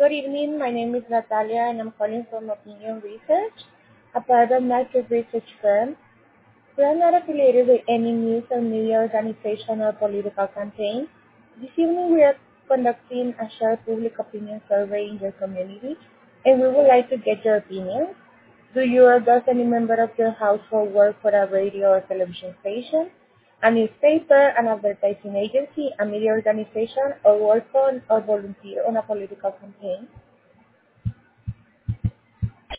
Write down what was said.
Good evening. My name is Natalia, and I'm calling from Opinion Research, a private market research firm. We are not affiliated with any news or media organization or political campaign. This evening, we are conducting a shared public opinion survey in your community, and we would like to get your opinions. Do you or does any member of your household work for a radio or television station, a newspaper, an advertising agency, a media organization, or work on or volunteer on a political campaign?